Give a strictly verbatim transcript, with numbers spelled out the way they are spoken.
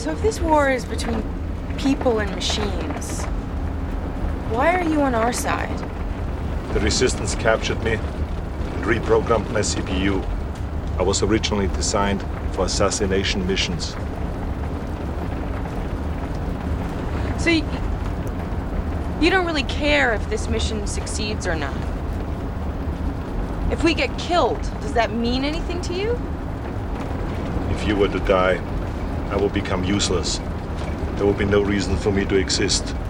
So if this war is between people and machines, why are you on our side? The Resistance captured me and reprogrammed my C P U. I was originally designed for assassination missions. So you, you don't really care if this mission succeeds or not? If we get killed, does that mean anything to you? If you were to die, I will become useless. There will be no reason for me to exist.